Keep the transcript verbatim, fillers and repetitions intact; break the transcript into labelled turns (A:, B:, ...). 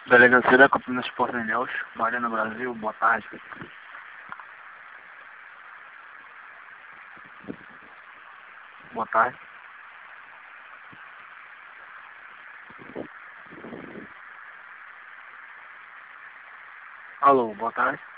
A: Delegacia da Campinas Porto Ilhéus, Mariana Brasil, boa tarde. Boa tarde. Alô, boa tarde.